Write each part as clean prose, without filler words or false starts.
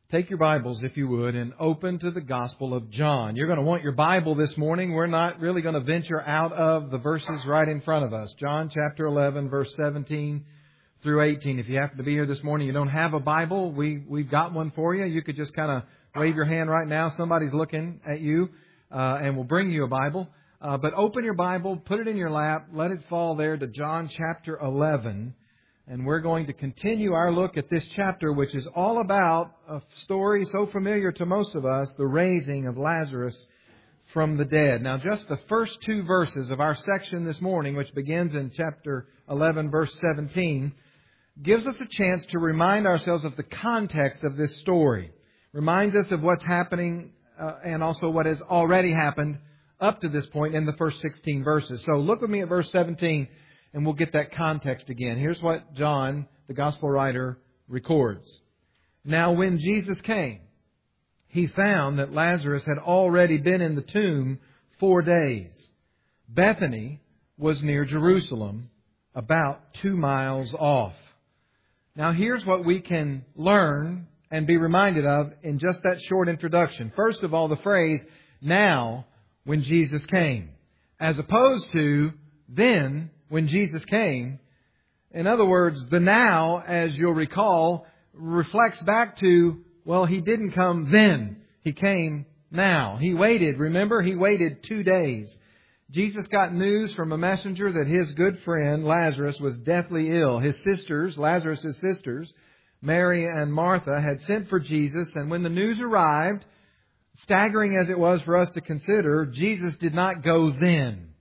take your Bibles, if you would, and open to the Gospel of John. You're going to want your Bible this morning. We're not really going to venture out of the verses right in front of us. John chapter 11, verse 17 through 18. If you happen to be here this morning, you don't have a Bible, we've got one for you. You could just kind of wave your hand right now. Somebody's looking at you, and we'll bring you a Bible. But open your Bible, put it in your lap, let it fall there to John chapter 11. And we're going to continue our look at this chapter, which is all about a story so familiar to most of us, the raising of Lazarus from the dead. Now, just the first two verses of our section this morning, which begins in chapter 11, verse 17, gives us a chance to remind ourselves of the context of this story. Reminds us of what's happening and also what has already happened up to this point in the first 16 verses. So look with me at verse 17. And we'll get that context again. Here's what John, the Gospel writer, records. Now when Jesus came, He found that Lazarus had already been in the tomb 4 days. Bethany was near Jerusalem, about 2 miles off. Now here's what we can learn and be reminded of in just that short introduction. First of all, the phrase, now when Jesus came, as opposed to then when Jesus came. In other words, the now, as you'll recall, reflects back to, well, He didn't come then. He came now. He waited. Remember, He waited 2 days. Jesus got news from a messenger that his good friend Lazarus was deathly ill. His sisters, Lazarus' sisters, Mary and Martha, had sent for Jesus. And when the news arrived, staggering as it was for us to consider, Jesus did not go then.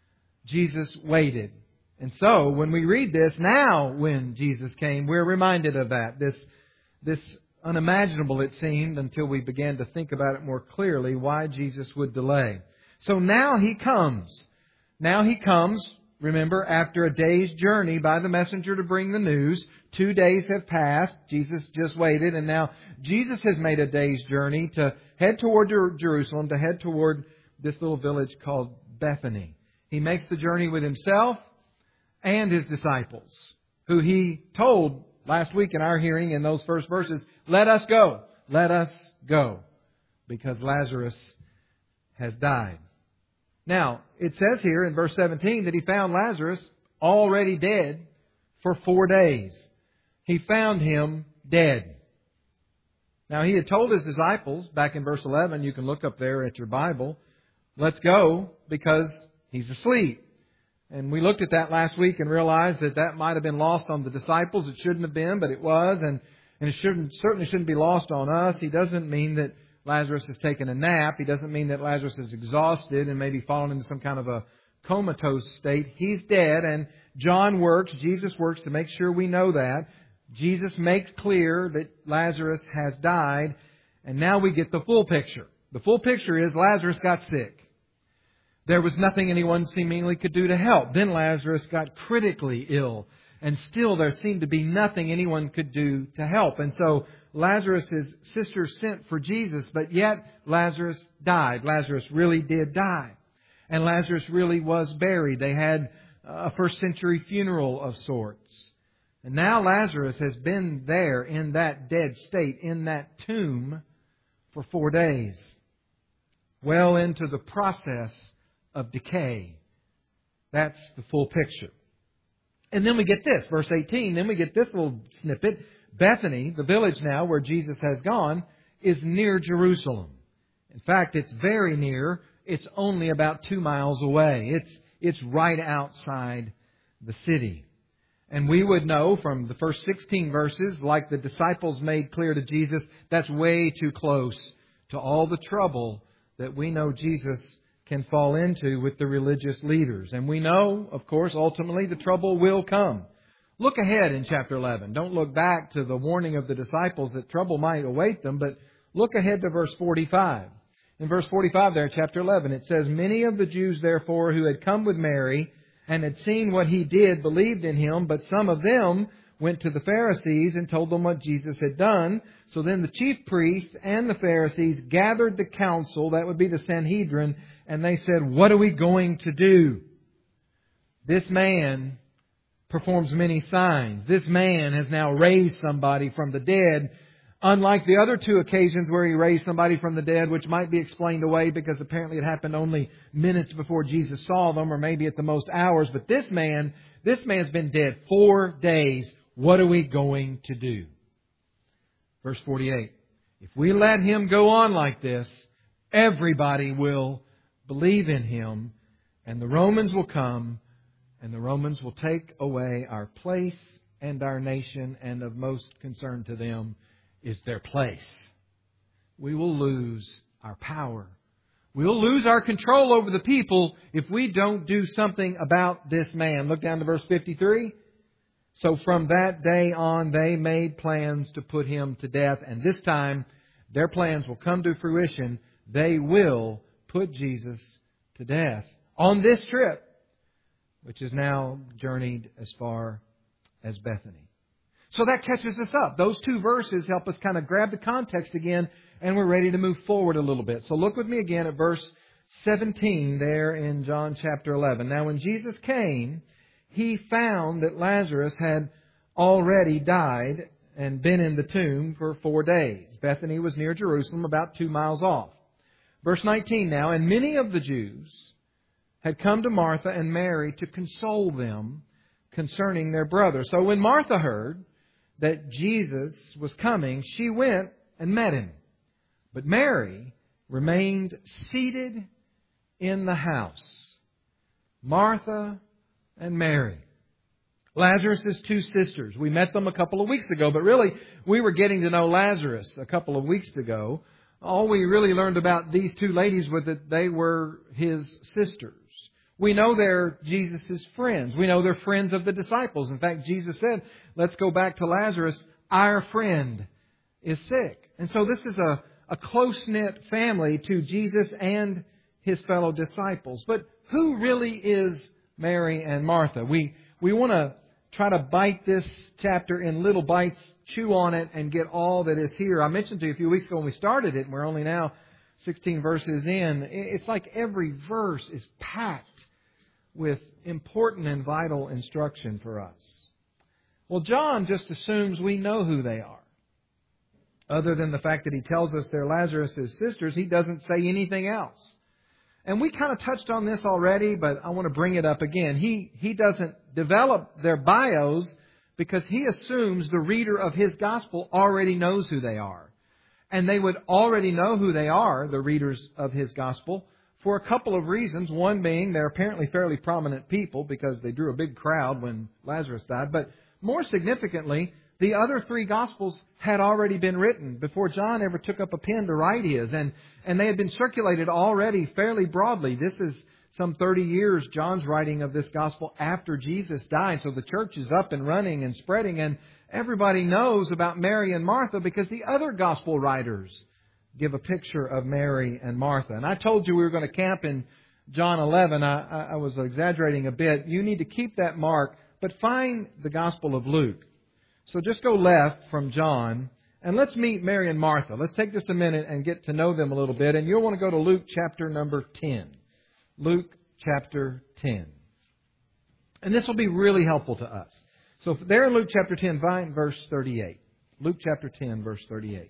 Jesus waited. And so, when we read this, now when Jesus came, we're reminded of that. This unimaginable, it seemed, until we began to think about it more clearly, why Jesus would delay. So now He comes. Now He comes, remember, after a day's journey by the messenger to bring the news. 2 days have passed. Jesus just waited. And now Jesus has made a day's journey to head toward Jerusalem, to head toward this little village called Bethany. He makes the journey with Himself and His disciples, who He told last week in our hearing in those first verses, let us go, because Lazarus has died. Now, it says here in verse 17 that He found Lazarus already dead for 4 days. He found him dead. Now, He had told His disciples, back in verse 11, you can look up there at your Bible, let's go because he's asleep. And we looked at that last week and realized that that might have been lost on the disciples. It shouldn't have been, but it was. And it certainly shouldn't be lost on us. He doesn't mean that Lazarus has taken a nap. He doesn't mean that Lazarus is exhausted and maybe fallen into some kind of a comatose state. He's dead, and Jesus works to make sure we know that. Jesus makes clear that Lazarus has died, and now we get the full picture. The full picture is Lazarus got sick. There was nothing anyone seemingly could do to help. Then Lazarus got critically ill. And still there seemed to be nothing anyone could do to help. And so Lazarus' sisters sent for Jesus, but yet Lazarus died. Lazarus really did die. And Lazarus really was buried. They had a first century funeral of sorts. And now Lazarus has been there in that dead state, in that tomb, for 4 days. Well into the process of decay. That's the full picture. And then we get this, verse 18, then we get this little snippet. Bethany, the village now where Jesus has gone, is near Jerusalem. In fact, it's very near. It's only about 2 miles away. It's right outside the city. And we would know from the first 16 verses, like the disciples made clear to Jesus, that's way too close to all the trouble that we know Jesus can fall into with the religious leaders. And we know, of course, ultimately the trouble will come. Look ahead in chapter 11. Don't look back to the warning of the disciples that trouble might await them, but look ahead to verse 45. In verse 45 there, chapter 11, it says, many of the Jews, therefore, who had come with Mary and had seen what He did, believed in Him, but some of them went to the Pharisees and told them what Jesus had done. So then the chief priests and the Pharisees gathered the council, that would be the Sanhedrin, and they said, what are we going to do? This man performs many signs. This man has now raised somebody from the dead. Unlike the other two occasions where He raised somebody from the dead, which might be explained away because apparently it happened only minutes before Jesus saw them, or maybe at the most hours. But this man's been dead 4 days. What are we going to do? Verse 48. If we let Him go on like this, everybody will believe in Him, and the Romans will come, and the Romans will take away our place and our nation, and of most concern to them is their place. We will lose our power. We'll lose our control over the people if we don't do something about this man. Look down to verse 53. So from that day on, they made plans to put Him to death. And this time, their plans will come to fruition. They will put Jesus to death on this trip, which is now journeyed as far as Bethany. So that catches us up. Those two verses help us kind of grab the context again, and we're ready to move forward a little bit. So look with me again at verse 17 there in John chapter 11. Now when Jesus came, He found that Lazarus had already died and been in the tomb for 4 days. Bethany was near Jerusalem, about 2 miles off. Verse 19 now, and many of the Jews had come to Martha and Mary to console them concerning their brother. So when Martha heard that Jesus was coming, she went and met Him. But Mary remained seated in the house. Martha and Mary. Lazarus' two sisters. We met them a couple of weeks ago, but really we were getting to know Lazarus a couple of weeks ago. All we really learned about these two ladies was that they were His sisters. We know they're Jesus' friends. We know they're friends of the disciples. In fact, Jesus said, let's go back to Lazarus. Our friend is sick. And so this is a close-knit family to Jesus and His fellow disciples. But who really is Mary and Martha? We want to try to bite this chapter in little bites, chew on it, and get all that is here. I mentioned to you a few weeks ago when we started it, and we're only now 16 verses in. It's like every verse is packed with important and vital instruction for us. Well, John just assumes we know who they are. Other than the fact that he tells us they're Lazarus' sisters, he doesn't say anything else. And we kind of touched on this already, but I want to bring it up again. He doesn't develop their bios because he assumes the reader of his gospel already knows who they are. And they would already know who they are, the readers of his gospel, for a couple of reasons. One being they're apparently fairly prominent people because they drew a big crowd when Lazarus died. But more significantly, the other three Gospels had already been written before John ever took up a pen to write his. And they had been circulated already fairly broadly. This is some 30 years, John's writing of this Gospel after Jesus died. So the church is up and running and spreading. And everybody knows about Mary and Martha because the other Gospel writers give a picture of Mary and Martha. And I told you we were going to camp in John 11. I was exaggerating a bit. You need to keep that mark, but find the Gospel of Luke. So just go left from John, and let's meet Mary and Martha. Let's take just a minute and get to know them a little bit. And you'll want to go to Luke chapter number 10. Luke chapter 10. And this will be really helpful to us. So there in Luke chapter 10, find verse 38. Luke chapter 10, verse 38.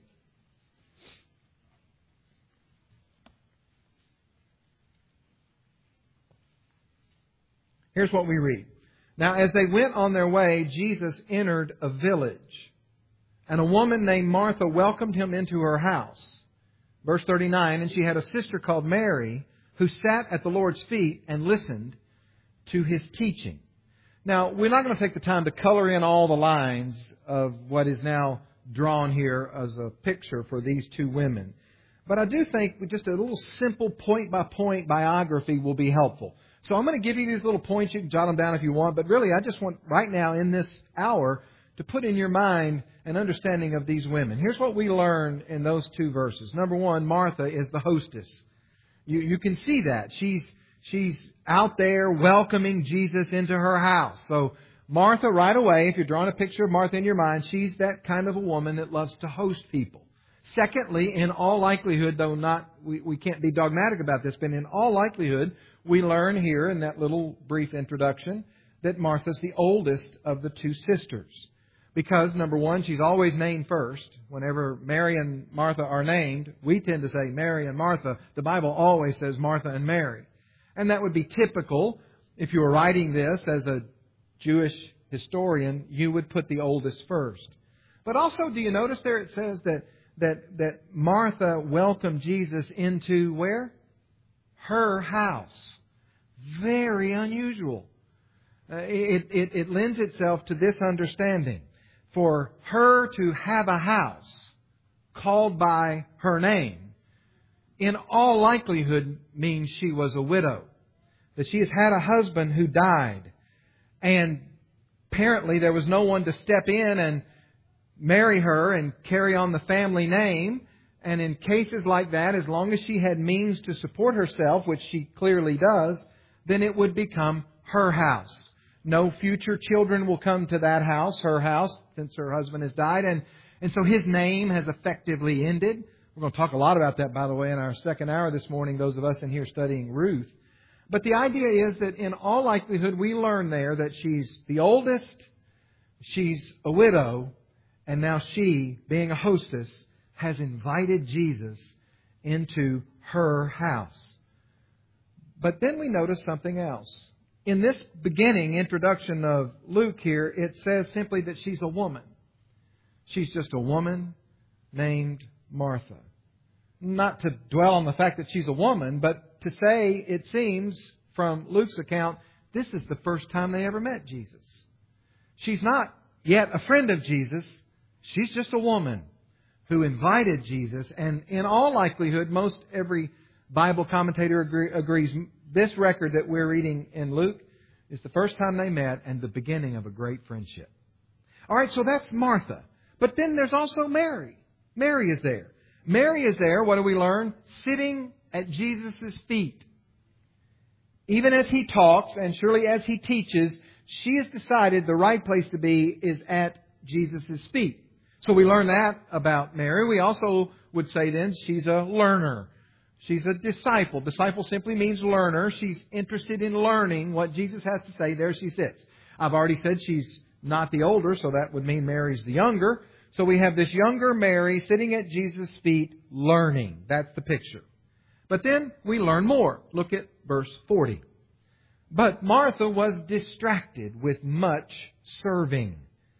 Here's what we read. Now, as they went on their way, Jesus entered a village, and a woman named Martha welcomed Him into her house. Verse 39, and she had a sister called Mary, who sat at the Lord's feet and listened to His teaching. Now, we're not going to take the time to color in all the lines of what is now drawn here as a picture for these two women. But I do think just a little simple point-by-point biography will be helpful. So I'm going to give you these little points. You can jot them down if you want. But really, I just want right now in this hour to put in your mind an understanding of these women. Here's what we learn in those two verses. Number one, Martha is the hostess. You can see that. She's out there welcoming Jesus into her house. So Martha, right away, if you're drawing a picture of Martha in your mind, she's that kind of a woman that loves to host people. Secondly, in all likelihood, though we can't be dogmatic about this, but in all likelihood, we learn here in that little brief introduction that Martha's the oldest of the two sisters. Because, number one, she's always named first. Whenever Mary and Martha are named, we tend to say Mary and Martha. The Bible always says Martha and Mary. And that would be typical. If you were writing this as a Jewish historian, you would put the oldest first. But also, do you notice there it says that Martha welcomed Jesus into where? Her house. Very unusual. It lends itself to this understanding. For her to have a house called by her name, in all likelihood means she was a widow. That she has had a husband who died. And apparently there was no one to step in and marry her and carry on the family name. And in cases like that, as long as she had means to support herself, which she clearly does, then it would become her house. No future children will come to that house, her house, since her husband has died. And so his name has effectively ended. We're going to talk a lot about that, by the way, in our second hour this morning, those of us in here studying Ruth. But the idea is that in all likelihood, we learn there that she's the oldest, she's a widow, and now she, being a hostess, has invited Jesus into her house. But then we notice something else. In this beginning introduction of Luke here, it says simply that she's a woman. She's just a woman named Martha. Not to dwell on the fact that she's a woman, but to say, it seems from Luke's account, this is the first time they ever met Jesus. She's not yet a friend of Jesus. She's just a woman who invited Jesus. And in all likelihood, most every Bible commentator agrees this record that we're reading in Luke is the first time they met and the beginning of a great friendship. All right, so that's Martha. But then there's also Mary. Mary is there. Mary is there, what do we learn? Sitting at Jesus' feet. Even as He talks and surely as He teaches, she has decided the right place to be is at Jesus' feet. So we learn that about Mary. We also would say then she's a learner. She's a disciple. Disciple simply means learner. She's interested in learning what Jesus has to say. There she sits. I've already said she's not the older, so that would mean Mary's the younger. So we have this younger Mary sitting at Jesus' feet learning. That's the picture. But then we learn more. Look at verse 40. But Martha was distracted with much serving.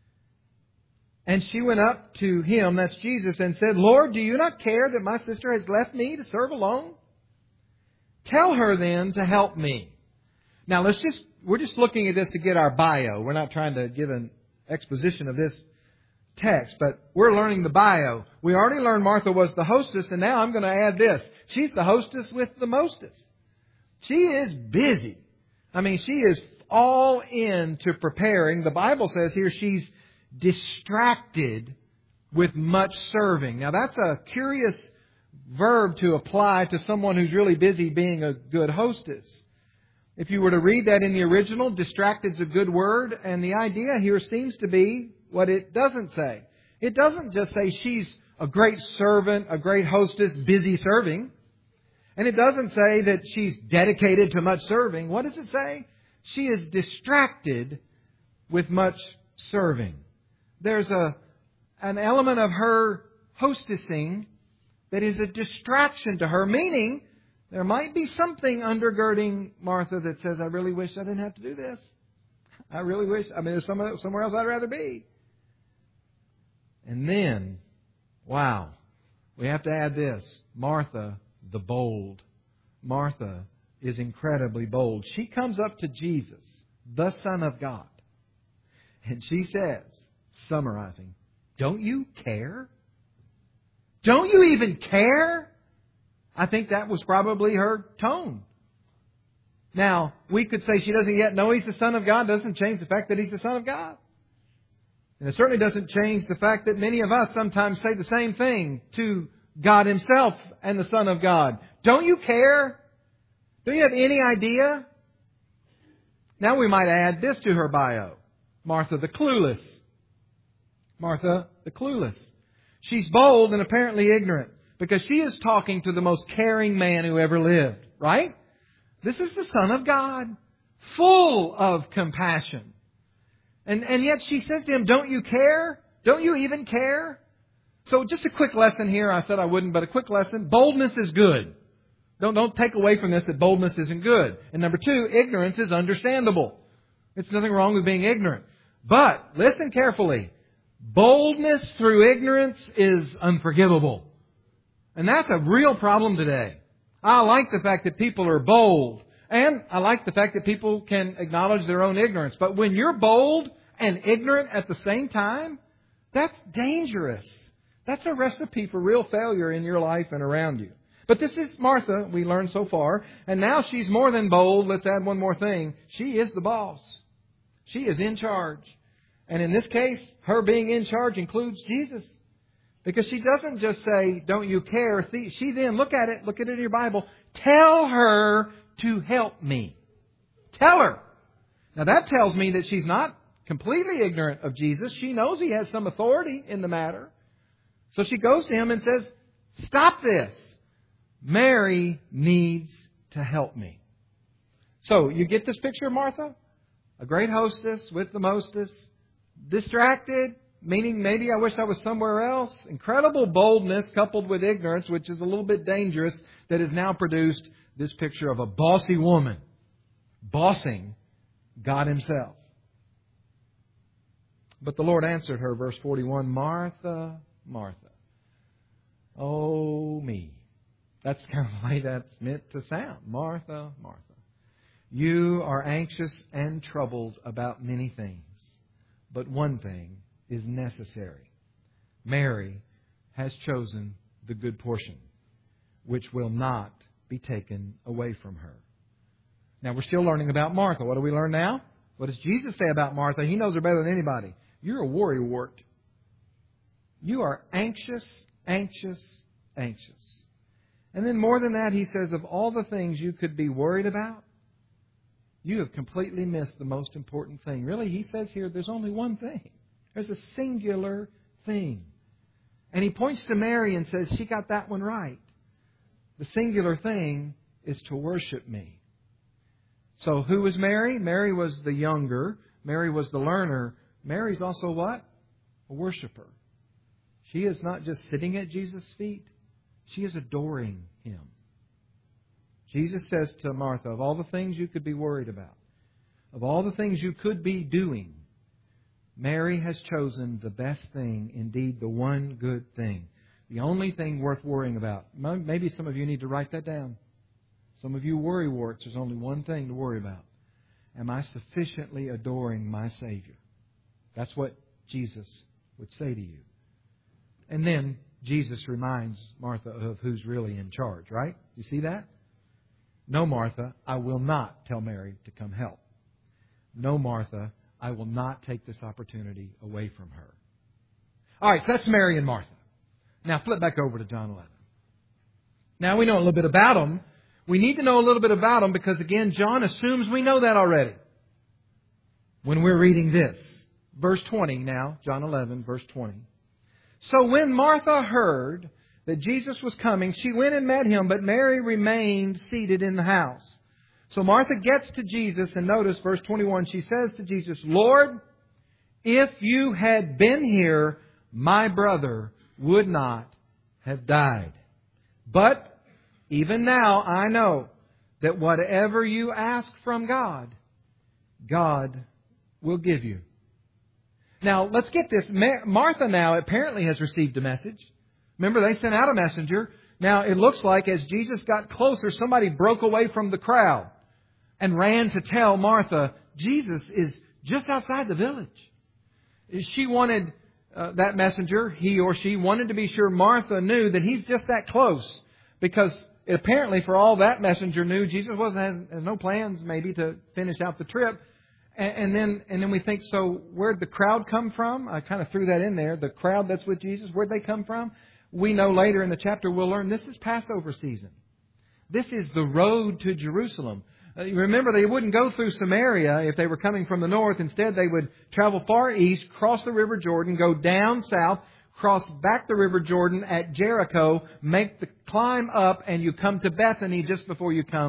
And she went up to Him, that's Jesus, and said, Lord, do you not care that my sister has left me to serve alone? Tell her then to help me. Now we're just looking at this to get our bio. We're not trying to give an exposition of this text, but we're learning the bio. We already learned Martha was the hostess, and now I'm going to add this. She's the hostess with the mostest. She is busy. I mean, she is all in to preparing. The Bible says here she's distracted with much serving. Now that's a curious verb to apply to someone who's really busy being a good hostess. If you were to read that in the original, distracted is a good word, and the idea here seems to be what it doesn't say. It doesn't just say she's a great servant, a great hostess, busy serving. And it doesn't say that she's dedicated to much serving. What does it say? She is distracted with much serving. There's an element of her hostessing that is a distraction to her, meaning there might be something undergirding Martha that says, I really wish I didn't have to do this. I really wish, there's somewhere else I'd rather be. And then, wow, we have to add this. Martha, the bold. Martha is incredibly bold. She comes up to Jesus, the Son of God, and she says, summarizing, don't you care? Don't you even care? I think that was probably her tone. Now, we could say she doesn't yet know He's the Son of God. Doesn't change the fact that He's the Son of God. And it certainly doesn't change the fact that many of us sometimes say the same thing to God Himself and the Son of God. Don't you care? Don't you have any idea? Now we might add this to her bio. Martha the clueless. Martha the clueless. She's bold and apparently ignorant because she is talking to the most caring man who ever lived. Right? This is the Son of God. Full of compassion. And yet she says to him, don't you care? Don't you even care? So just a quick lesson here. I said I wouldn't, but a quick lesson. Boldness is good. Don't take away from this that boldness isn't good. And number two, ignorance is understandable. It's nothing wrong with being ignorant. But listen carefully. Boldness through ignorance is unforgivable. And that's a real problem today. I like the fact that people are bold. And I like the fact that people can acknowledge their own ignorance. But when you're bold and ignorant at the same time, that's dangerous. That's a recipe for real failure in your life and around you. But this is Martha, we learned so far. And now she's more than bold. Let's add one more thing. She is the boss. She is in charge. And in this case, her being in charge includes Jesus. Because she doesn't just say, don't you care? She then, look at it in your Bible, tell her to help me. Tell her. Now that tells me that she's not completely ignorant of Jesus. She knows He has some authority in the matter. So she goes to Him and says, stop this. Mary needs to help me. So you get this picture of Martha? A great hostess with the mostess. Distracted, meaning maybe I wish I was somewhere else. Incredible boldness coupled with ignorance, which is a little bit dangerous, that has now produced this picture of a bossy woman bossing God Himself. But the Lord answered her, verse 41, Martha, Martha, oh me. That's kind of the way that's meant to sound. Martha, Martha. You are anxious and troubled about many things, but one thing is necessary. Mary has chosen the good portion, which will not be taken away from her. Now, we're still learning about Martha. What do we learn now? What does Jesus say about Martha? He knows her better than anybody. You're a worrywart. You are anxious, anxious, anxious. And then more than that, He says, of all the things you could be worried about, you have completely missed the most important thing. Really, He says here, there's only one thing. There's a singular thing. And He points to Mary and says, she got that one right. The singular thing is to worship me. So who was Mary? Mary was the younger. Mary was the learner. Mary's also what? A worshiper. She is not just sitting at Jesus' feet. She is adoring Him. Jesus says to Martha, of all the things you could be worried about, of all the things you could be doing, Mary has chosen the best thing, indeed the one good thing. The only thing worth worrying about. Maybe some of you need to write that down. Some of you worrywarts, there's only one thing to worry about. Am I sufficiently adoring my Savior? That's what Jesus would say to you. And then Jesus reminds Martha of who's really in charge, right? You see that? No, Martha, I will not tell Mary to come help. No, Martha, I will not take this opportunity away from her. All right, so that's Mary and Martha. Now flip back over to John 11. Now we know a little bit about them. We need to know a little bit about them because, again, John assumes we know that already when we're reading this. Verse 20 now, John 11, verse 20. So when Martha heard that Jesus was coming, she went and met Him, but Mary remained seated in the house. So Martha gets to Jesus, and notice verse 21, she says to Jesus, Lord, if you had been here, my brother would not have died. But even now I know that whatever you ask from God, God will give you. Now, let's get this. Martha now apparently has received a message. Remember, they sent out a messenger. Now, it looks like as Jesus got closer, somebody broke away from the crowd and ran to tell Martha, Jesus is just outside the village. She wanted, that messenger, he or she, wanted to be sure Martha knew that He's just that close. Because apparently, for all that messenger knew, Jesus has no plans maybe to finish out the trip. And then we think, so where'd the crowd come from? I kind of threw that in there. The crowd that's with Jesus, where'd they come from? We know later in the chapter we'll learn this is Passover season. This is the road to Jerusalem. Remember, they wouldn't go through Samaria if they were coming from the north. Instead, they would travel far east, cross the River Jordan, go down south, cross back the River Jordan at Jericho, make the climb up, and you come to Bethany just before you come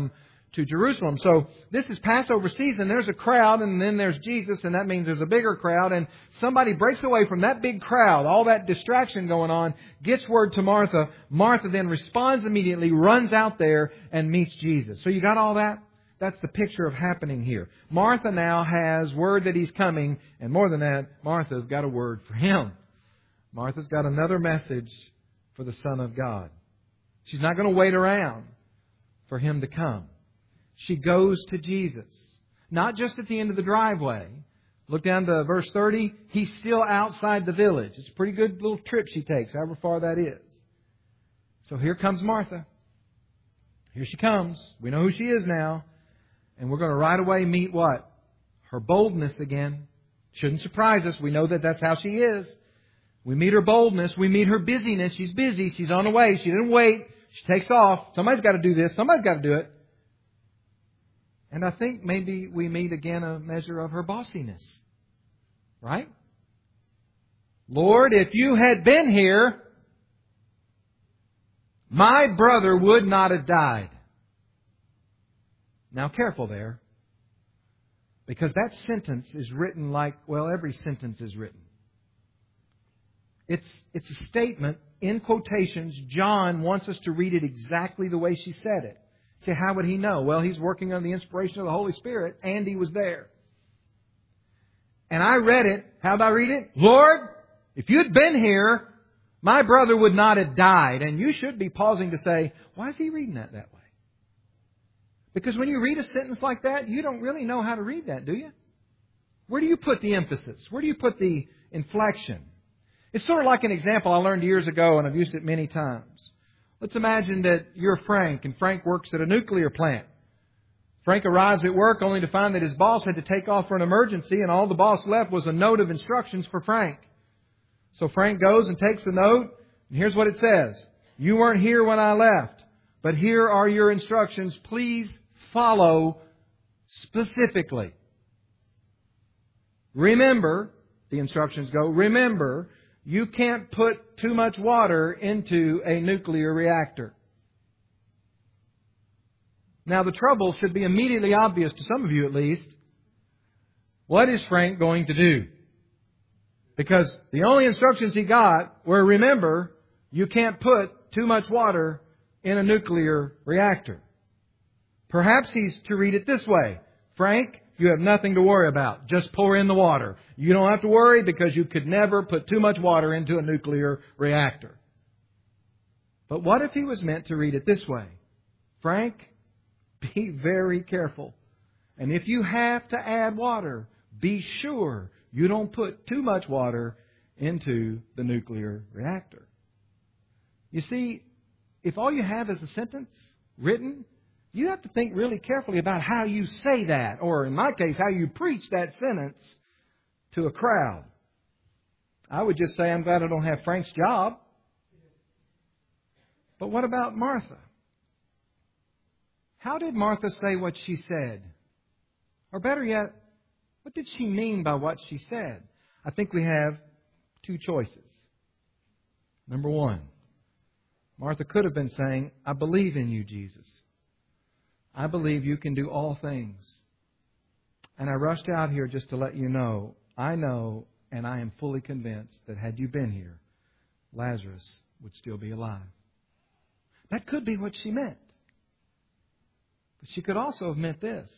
to Jerusalem. So this is Passover season. There's a crowd, and then there's Jesus, and that means there's a bigger crowd. And somebody breaks away from that big crowd, all that distraction going on, gets word to Martha. Martha then responds immediately, runs out there, and meets Jesus. So you got all that? That's the picture of happening here. Martha now has word that He's coming, and more than that, Martha's got a word for Him. Martha's got another message for the Son of God. She's not going to wait around for Him to come. She goes to Jesus. Not just at the end of the driveway. Look down to verse 30. He's still outside the village. It's a pretty good little trip she takes, however far that is. So here comes Martha. Here she comes. We know who she is now. And we're going to right away meet what? Her boldness again. Shouldn't surprise us. We know that that's how she is. We meet her boldness. We meet her busyness. She's busy. She's on the way. She didn't wait. She takes off. Somebody's got to do this. Somebody's got to do it. And I think maybe we meet again a measure of her bossiness. Right? Lord, if you had been here, my brother would not have died. Now careful there. Because that sentence is written like, well, every sentence is written. It's a statement in quotations. John wants us to read it exactly the way she said it. Say, how would he know? Well, he's working on the inspiration of the Holy Spirit, and he was there. And I read it. How did I read it? Lord, if you'd been here, my brother would not have died. And you should be pausing to say, why is he reading that way? Because when you read a sentence like that, you don't really know how to read that, do you? Where do you put the emphasis? Where do you put the inflection? It's sort of like an example I learned years ago, and I've used it many times. Let's imagine that you're Frank, and Frank works at a nuclear plant. Frank arrives at work only to find that his boss had to take off for an emergency, and all the boss left was a note of instructions for Frank. So Frank goes and takes the note, and here's what it says. You weren't here when I left, but here are your instructions. Please follow specifically. Remember, the instructions go, remember, you can't put too much water into a nuclear reactor. Now, the trouble should be immediately obvious to some of you at least. What is Frank going to do? Because the only instructions he got were, remember, you can't put too much water in a nuclear reactor. Perhaps he's to read it this way. Frank, you have nothing to worry about. Just pour in the water. You don't have to worry because you could never put too much water into a nuclear reactor. But what if he was meant to read it this way? Frank, be very careful. And if you have to add water, be sure you don't put too much water into the nuclear reactor. You see, if all you have is a sentence written, you have to think really carefully about how you say that, or in my case, how you preach that sentence to a crowd. I would just say, I'm glad I don't have Frank's job. But what about Martha? How did Martha say what she said? Or better yet, what did she mean by what she said? I think we have two choices. Number one, Martha could have been saying, I believe in you, Jesus. I believe you can do all things. And I rushed out here just to let you know, I know and I am fully convinced that had you been here, Lazarus would still be alive. That could be what she meant. But she could also have meant this.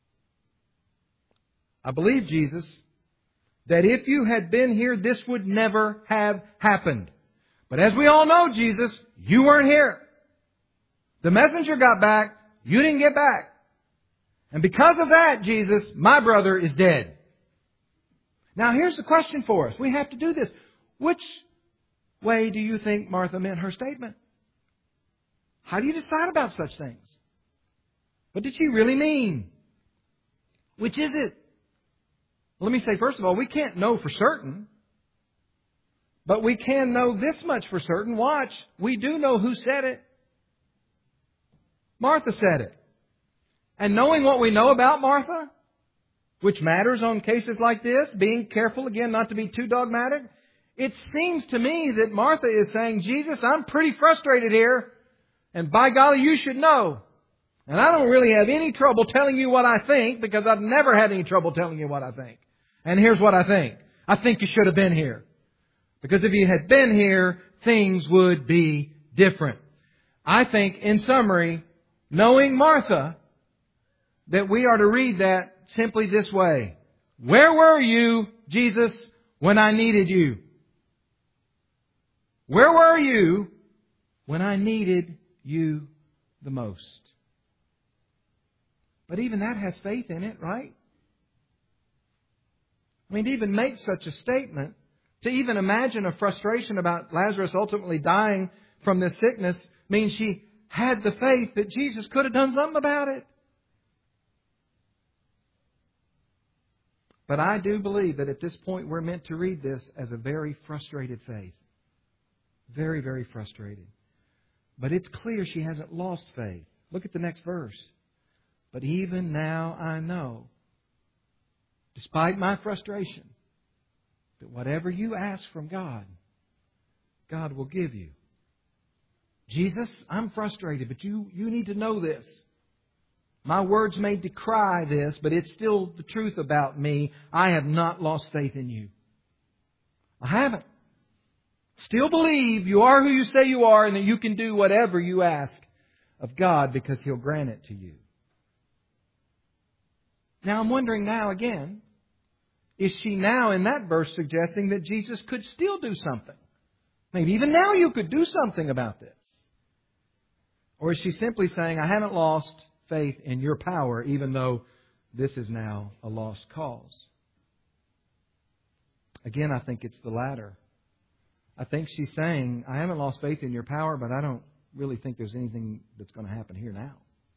I believe, Jesus, that if you had been here, this would never have happened. But as we all know, Jesus, you weren't here. The messenger got back. You didn't get back. And because of that, Jesus, my brother is dead. Now here's the question for us. We have to do this. Which way do you think Martha meant her statement? How do you decide about such things? What did she really mean? Which is it? Let me say, first of all, we can't know for certain. But we can know this much for certain. Watch. We do know who said it. Martha said it. And knowing what we know about Martha, which matters on cases like this, being careful again not to be too dogmatic, it seems to me that Martha is saying, Jesus, I'm pretty frustrated here. And by golly, you should know. And I don't really have any trouble telling you what I think because I've never had any trouble telling you what I think. And here's what I think. I think you should have been here. Because if you had been here, things would be different. I think, in summary, knowing Martha, that we are to read that simply this way. Where were you, Jesus, when I needed you? Where were you when I needed you the most? But even that has faith in it, right? I mean, to even make such a statement, to even imagine a frustration about Lazarus ultimately dying from this sickness, means she had the faith that Jesus could have done something about it. But I do believe that at this point we're meant to read this as a very frustrated faith. Very, very frustrated. But it's clear she hasn't lost faith. Look at the next verse. But even now I know, despite my frustration, that whatever you ask from God, God will give you. Jesus, I'm frustrated, but you need to know this. My words may decry this, but it's still the truth about me. I have not lost faith in you. I haven't. Still believe you are who you say you are and that you can do whatever you ask of God because He'll grant it to you. Now I'm wondering now again, is she now in that verse suggesting that Jesus could still do something? Maybe even now you could do something about this. Or is she simply saying, I haven't lost faith in your power, even though this is now a lost cause? Again, I think it's the latter. I think she's saying, I haven't lost faith in your power, but I don't really think there's anything that's going to happen here now.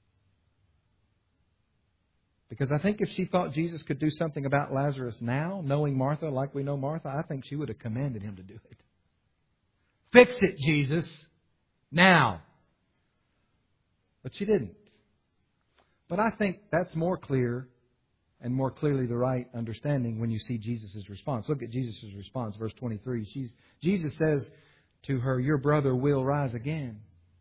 Because I think if she thought Jesus could do something about Lazarus now, knowing Martha like we know Martha, I think she would have commanded Him to do it. Fix it, Jesus, now. But she didn't. But I think that's more clear and more clearly the right understanding when you see Jesus' response. Look at Jesus' response, verse 23. Jesus says to her, your brother will rise again.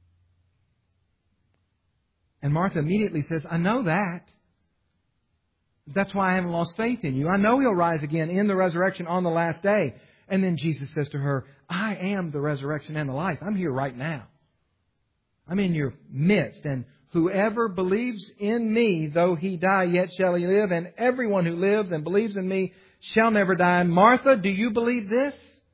And Martha immediately says, I know that. That's why I haven't lost faith in you. I know He'll rise again in the resurrection on the last day. And then Jesus says to her, I am the resurrection and the life. I'm here right now. I'm in your midst. And whoever believes in me, though he die, yet shall he live. And everyone who lives and believes in me shall never die. Martha, do you believe this?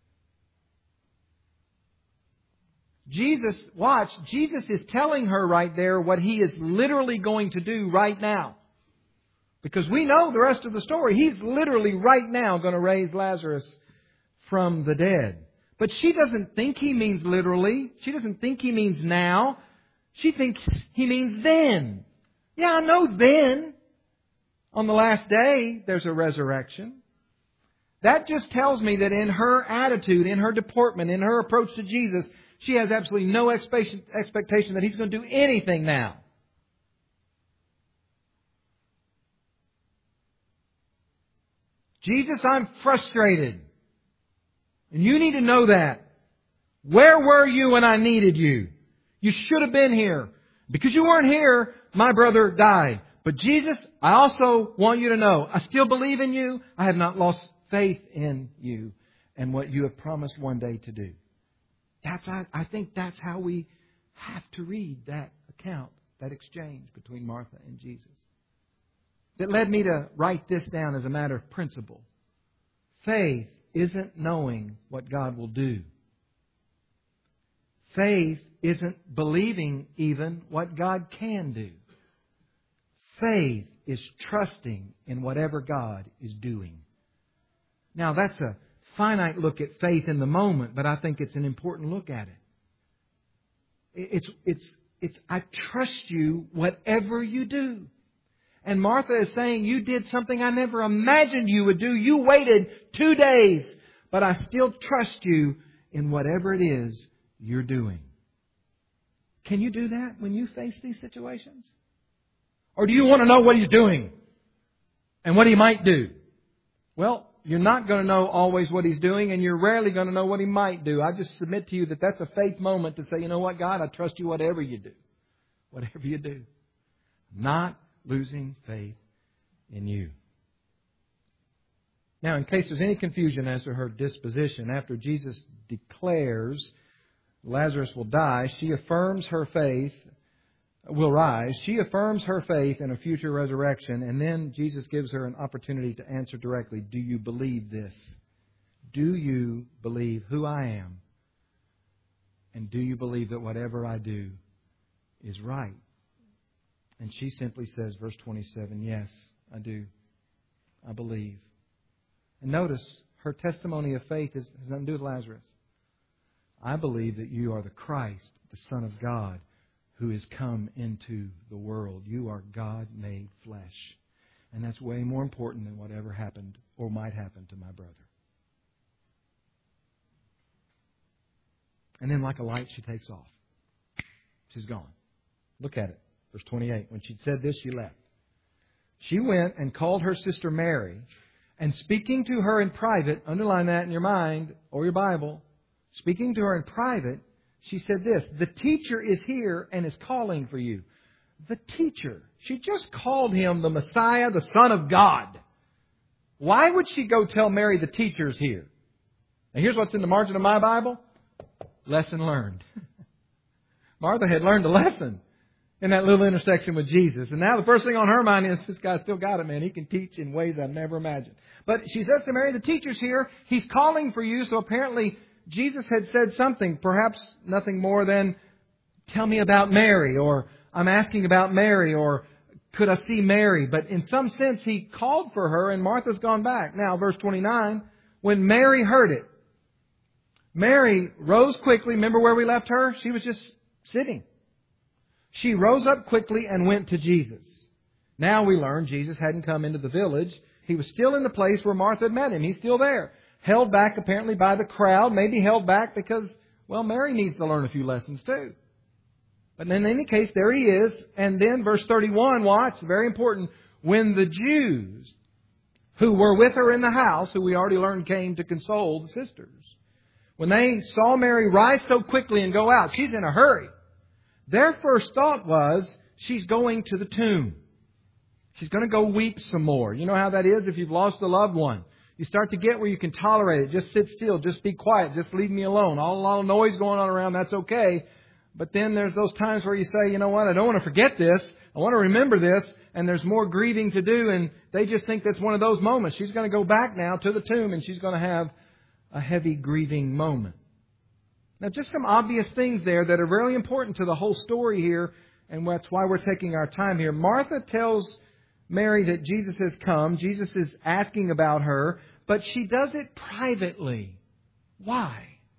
Jesus, watch, Jesus is telling her right there what He is literally going to do right now. Because we know the rest of the story. He's literally right now going to raise Lazarus from the dead. But she doesn't think He means literally. She doesn't think He means now. She thinks He means then. Yeah, I know then. On the last day, there's a resurrection. That just tells me that in her attitude, in her deportment, in her approach to Jesus, she has absolutely no expectation that He's going to do anything now. Jesus, I'm frustrated. And you need to know that. Where were you when I needed you? You should have been here. Because you weren't here, my brother died. But Jesus, I also want you to know, I still believe in you. I have not lost faith in you and what you have promised one day to do. I think that's how we have to read that account, that exchange between Martha and Jesus. That led me to write this down as a matter of principle. Faith isn't knowing what God will do. Faith isn't believing even what God can do. Faith is trusting in whatever God is doing. Now that's a finite look at faith in the moment, but I think it's an important look at it. It's I trust you whatever you do. And Martha is saying, you did something I never imagined you would do. You waited 2 days, but I still trust you in whatever it is you're doing. Can you do that when you face these situations? Or do you want to know what He's doing and what He might do? Well, you're not going to know always what He's doing, and you're rarely going to know what He might do. I just submit to you that that's a faith moment to say, you know what, God, I trust you whatever you do. Whatever you do. not losing faith in you. Now, in case there's any confusion as to her disposition, after Jesus declares Lazarus will die, she affirms her faith, will rise. She affirms her faith in a future resurrection, and then Jesus gives her an opportunity to answer directly, do you believe this? Do you believe who I am? And do you believe that whatever I do is right? And she simply says, verse 27, yes, I do. I believe. And notice, her testimony of faith has nothing to do with Lazarus. I believe that you are the Christ, the Son of God, who has come into the world. You are God made flesh. And that's way more important than whatever happened or might happen to my brother. And then like a light, she takes off. She's gone. Look at it. Verse 28. When she'd said this, she left. She went and called her sister Mary, and speaking to her in private, underline that in your mind or your Bible, speaking to her in private, she said this, the teacher is here and is calling for you. The teacher. She just called him the Messiah, the Son of God. Why would she go tell Mary the teacher's here? Now here's what's in the margin of my Bible. Lesson learned. Martha had learned a lesson in that little intersection with Jesus. And now the first thing on her mind is, this guy's still got it, man. He can teach in ways I've never imagined. But she says to Mary, the teacher's here. He's calling for you. So apparently Jesus had said something, perhaps nothing more than, tell me about Mary, or I'm asking about Mary, or could I see Mary? But in some sense, He called for her, and Martha's gone back. Now, verse 29, when Mary heard it, Mary rose quickly. Remember where we left her? She was just sitting. She rose up quickly and went to Jesus. Now we learn Jesus hadn't come into the village. He was still in the place where Martha had met Him. He's still there. Held back apparently by the crowd. Maybe held back because, well, Mary needs to learn a few lessons too. But in any case, there He is. And then verse 31, watch, very important. When the Jews who were with her in the house, who we already learned came to console the sisters, when they saw Mary rise so quickly and go out, she's in a hurry. Their first thought was, she's going to the tomb. She's going to go weep some more. You know how that is if you've lost a loved one. You start to get where you can tolerate it. Just sit still. Just be quiet. Just leave me alone. A lot of noise going on around. That's okay. But then there's those times where you say, you know what? I don't want to forget this. I want to remember this. And there's more grieving to do. And they just think that's one of those moments. She's going to go back now to the tomb and she's going to have a heavy grieving moment. Now, just some obvious things there that are really important to the whole story here, and that's why we're taking our time here. Martha tells Mary that Jesus has come. Jesus is asking about her, but she does it privately. Why?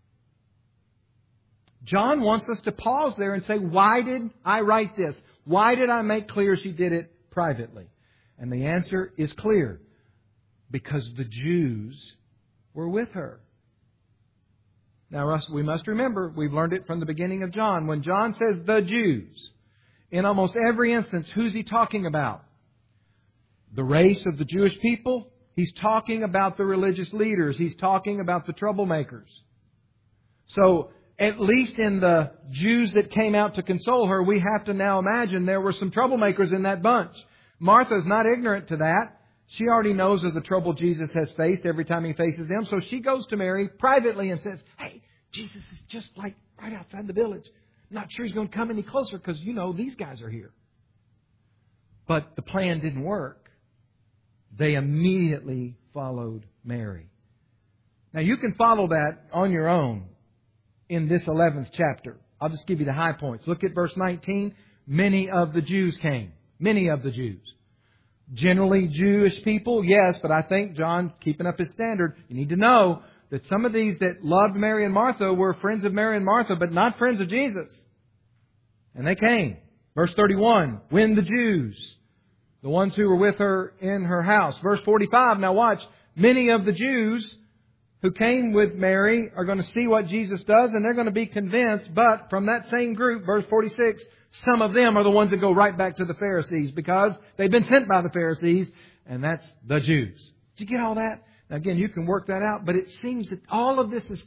John wants us to pause there and say, why did I write this? Why did I make clear she did it privately? And the answer is clear. Because the Jews were with her. Now, Russ, we must remember, we've learned it from the beginning of John. When John says the Jews, in almost every instance, who's he talking about? The race of the Jewish people? He's talking about the religious leaders. He's talking about the troublemakers. So, at least in the Jews that came out to console her, we have to now imagine there were some troublemakers in that bunch. Martha's not ignorant to that. She already knows of the trouble Jesus has faced every time He faces them. So she goes to Mary privately and says, hey, Jesus is just like right outside the village. Not sure He's going to come any closer because, you know, these guys are here. But the plan didn't work. They immediately followed Mary. Now you can follow that on your own in this 11th chapter. I'll just give you the high points. Look at verse 19. Many of the Jews came. Many of the Jews. Generally Jewish people, yes, but I think John, keeping up his standard, you need to know that some of these that loved Mary and Martha were friends of Mary and Martha, but not friends of Jesus. And they came. Verse 31, when the Jews, the ones who were with her in her house. Verse 45, now watch, many of the Jews who came with Mary are going to see what Jesus does and they're going to be convinced, but from that same group, verse 46, some of them are the ones that go right back to the Pharisees because they've been sent by the Pharisees, and that's the Jews. Did you get all that? Now again, you can work that out, but it seems that all of this is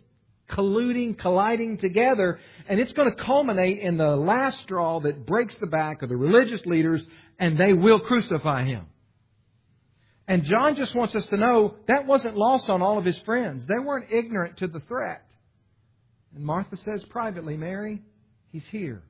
colliding together, and it's going to culminate in the last straw that breaks the back of the religious leaders, and they will crucify Him. And John just wants us to know that wasn't lost on all of his friends. They weren't ignorant to the threat. And Martha says privately, Mary, He's here.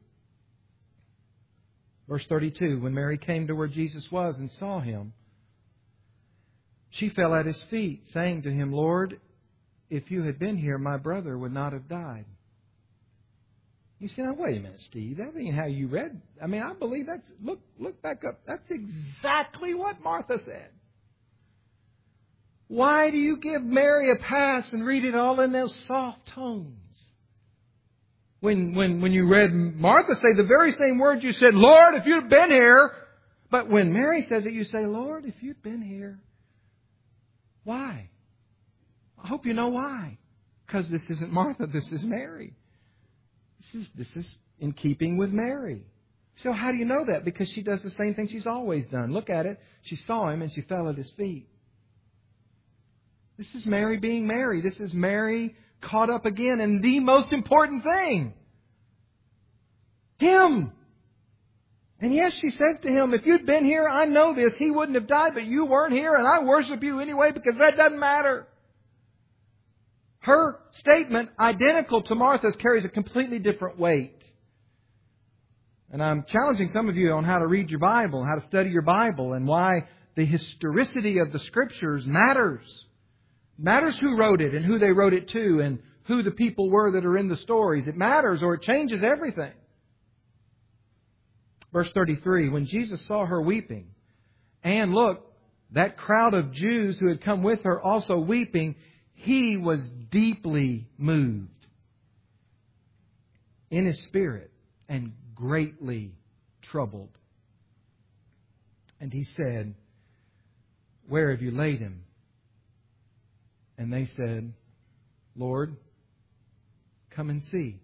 Verse 32, when Mary came to where Jesus was and saw Him, she fell at His feet, saying to Him, Lord, if You had been here, my brother would not have died. You say, now wait a minute, Steve. That ain't how you read. I mean, I believe that's... Look back up. That's exactly what Martha said. Why do you give Mary a pass and read it all in those soft tones? When you read Martha say the very same words, you said, Lord, if You'd been here. But when Mary says it, you say, Lord, if You'd been here. Why? I hope you know why. Because this isn't Martha, this is Mary. This is in keeping with Mary. So how do you know that? Because she does the same thing she's always done. Look at it. She saw Him and she fell at His feet. This is Mary being Mary. This is Mary caught up again in the most important thing. Him. And yes, she says to Him, if You'd been here, I know this, He wouldn't have died, but You weren't here, and I worship You anyway because that doesn't matter. Her statement, identical to Martha's, carries a completely different weight. And I'm challenging some of you on how to read your Bible, how to study your Bible, and why the historicity of the Scriptures matters. Matters who wrote it and who they wrote it to and who the people were that are in the stories. It matters or it changes everything. Verse 33, when Jesus saw her weeping, and look, that crowd of Jews who had come with her also weeping, He was deeply moved in His spirit and greatly troubled. And He said, where have you laid Him? And they said, Lord, come and see.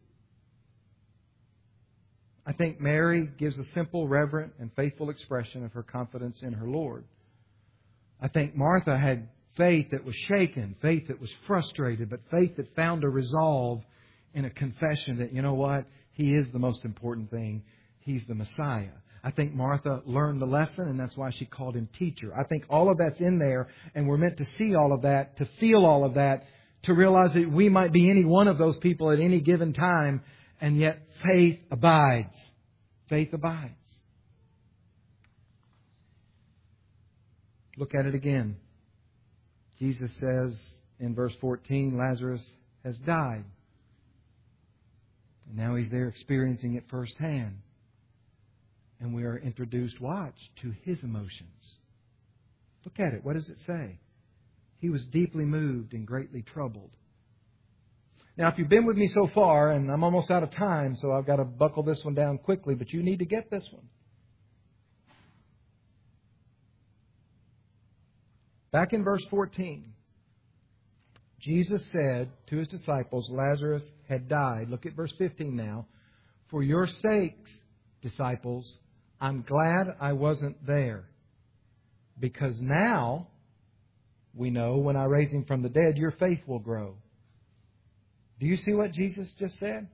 I think Mary gives a simple, reverent, and faithful expression of her confidence in her Lord. I think Martha had faith that was shaken, faith that was frustrated, but faith that found a resolve in a confession that, you know what, He is the most important thing. He's the Messiah. I think Martha learned the lesson, and that's why she called Him teacher. I think all of that's in there, and we're meant to see all of that, to feel all of that, to realize that we might be any one of those people at any given time, and yet faith abides. Faith abides. Look at it again. Jesus says in verse 14, Lazarus has died. And now He's there experiencing it firsthand. And we are introduced, watch, to His emotions. Look at it. What does it say? He was deeply moved and greatly troubled. Now, if you've been with me so far, and I'm almost out of time, so I've got to buckle this one down quickly, but you need to get this one. Back in verse 14, Jesus said to His disciples, Lazarus had died. Look at verse 15 now. For your sakes, disciples, I'm glad I wasn't there. Because now, we know, when I raise Him from the dead, your faith will grow. Do you see what Jesus just said?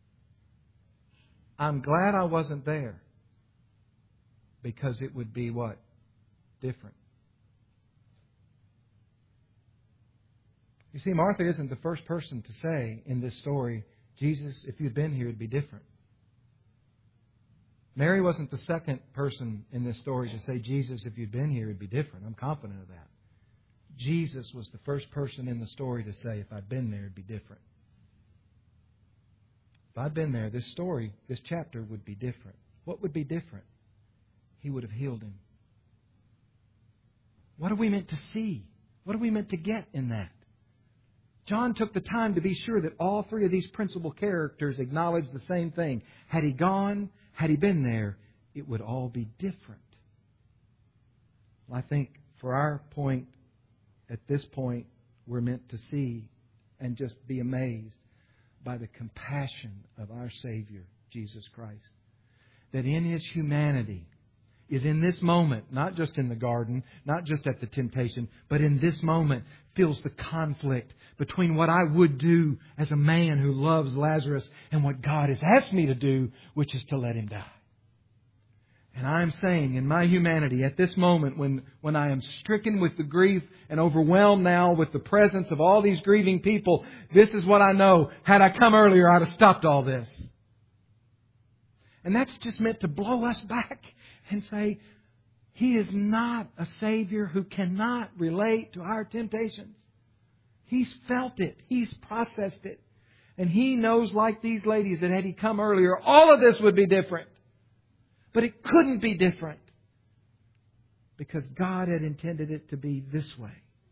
I'm glad I wasn't there. Because it would be what? Different. You see, Martha isn't the first person to say in this story, Jesus, if you'd been here, it'd be different. Mary wasn't the second person in this story to say, Jesus, if you'd been here, it'd be different. I'm confident of that. Jesus was the first person in the story to say, if I'd been there, it'd be different. If I'd been there, this story, this chapter would be different. What would be different? He would have healed him. What are we meant to see? What are we meant to get in that? John took the time to be sure that all three of these principal characters acknowledged the same thing. Had he gone, had he been there, it would all be different. Well, I think for our point, at this point, we're meant to see and just be amazed by the compassion of our Savior, Jesus Christ. That in His humanity, is in this moment, not just in the garden, not just at the temptation, but in this moment feels the conflict between what I would do as a man who loves Lazarus and what God has asked me to do, which is to let him die. And I'm saying in my humanity, at this moment when I am stricken with the grief and overwhelmed now with the presence of all these grieving people, this is what I know. Had I come earlier, I'd have stopped all this. And that's just meant to blow us back and say, He is not a Savior who cannot relate to our temptations. He's felt it. He's processed it. And He knows, like these ladies, that had He come earlier, all of this would be different. But it couldn't be different because God had intended it to be this way.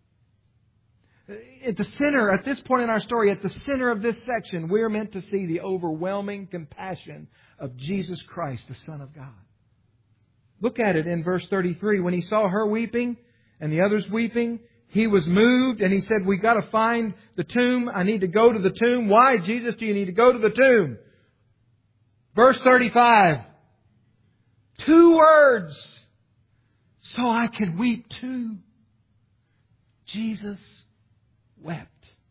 At the center, at this point in our story, at the center of this section, we're meant to see the overwhelming compassion of Jesus Christ, the Son of God. Look at it in verse 33. When He saw her weeping and the others weeping, He was moved and He said, "We've got to find the tomb. I need to go to the tomb." Why, Jesus, do you need to go to the tomb? Verse 35. 2 words. So I could weep too. Jesus wept.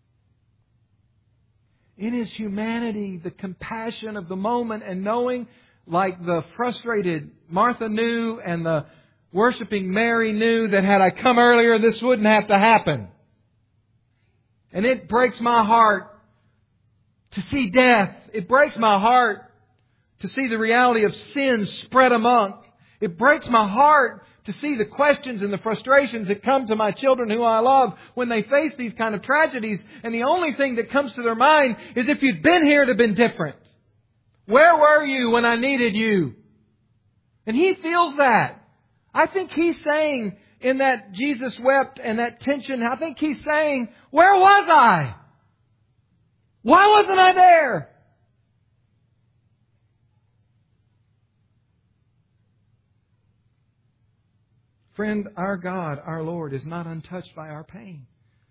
In His humanity, the compassion of the moment and knowing, like the frustrated Martha knew and the worshiping Mary knew, that had I come earlier, this wouldn't have to happen. And it breaks my heart to see death. It breaks my heart to see the reality of sin spread among. It breaks my heart to see the questions and the frustrations that come to my children who I love when they face these kind of tragedies. And the only thing that comes to their mind is, if you'd been here, it'd have been different. Where were you when I needed you? And He feels that. I think He's saying in that Jesus wept and that tension, I think He's saying, where was I? Why wasn't I there? Friend, our God, our Lord, is not untouched by our pain.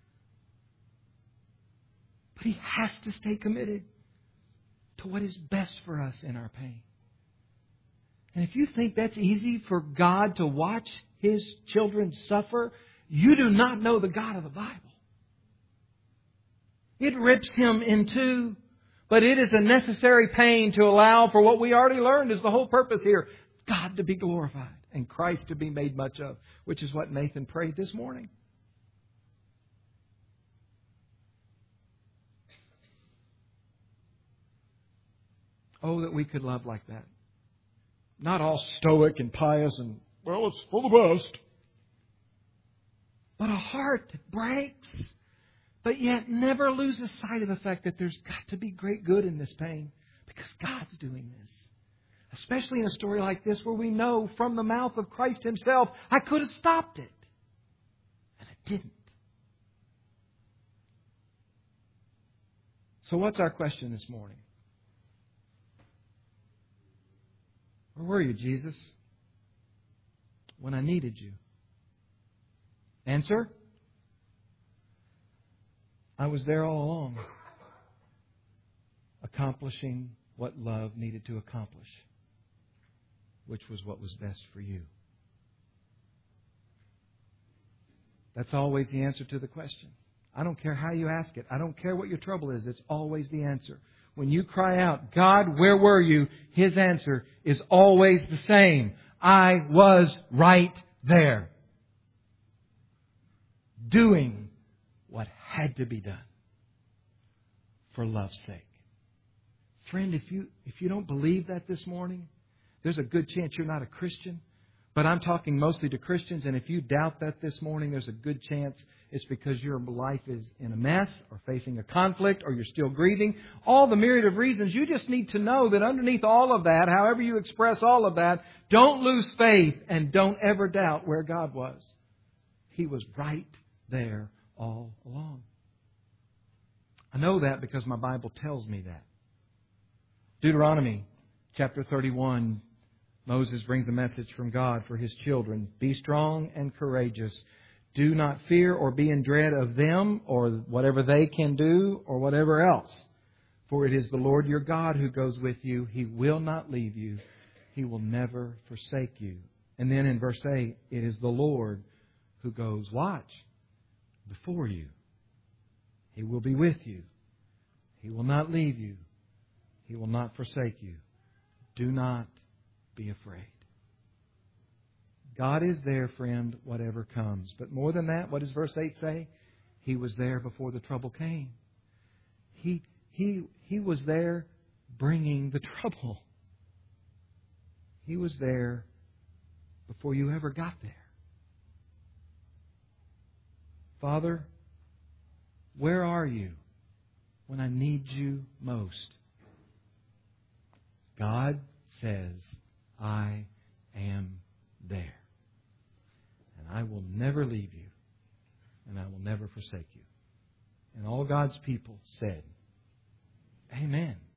But He has to stay committed to what is best for us in our pain. And if you think that's easy for God to watch His children suffer, you do not know the God of the Bible. It rips Him in two, but it is a necessary pain to allow for what we already learned is the whole purpose here: God to be glorified and Christ to be made much of, which is what Nathan prayed this morning. Oh, that we could love like that. Not all stoic and pious and, well, it's for the best. But a heart that breaks, but yet never loses sight of the fact that there's got to be great good in this pain because God's doing this. Especially in a story like this where we know from the mouth of Christ Himself, I could have stopped it. And I didn't. So what's our question this morning? Where were you, Jesus, when I needed you? Answer? I was there all along, accomplishing what love needed to accomplish, which was what was best for you. That's always the answer to the question. I don't care how you ask it. I don't care what your trouble is. It's always the answer. When you cry out, God, where were you? His answer is always the same. I was right there, doing what had to be done for love's sake. Friend, if you don't believe that this morning, there's a good chance you're not a Christian. But I'm talking mostly to Christians, and if you doubt that this morning, there's a good chance it's because your life is in a mess or facing a conflict or you're still grieving. All the myriad of reasons. You just need to know that underneath all of that, however you express all of that, don't lose faith and don't ever doubt where God was. He was right there all along. I know that because my Bible tells me that. Deuteronomy chapter 31, Moses brings a message from God for his children. Be strong and courageous. Do not fear or be in dread of them or whatever they can do or whatever else. For it is the Lord your God who goes with you. He will not leave you. He will never forsake you. And then in verse 8, it is the Lord who goes, watch, before you. He will be with you. He will not leave you. He will not forsake you. Do not be afraid. God is there, friend, whatever comes. But more than that, what does verse 8 say? He was there before the trouble came. He was there bringing the trouble. He was there before you ever got there. Father, where are you when I need you most? God says, I am there. And I will never leave you. And I will never forsake you. And all God's people said, Amen.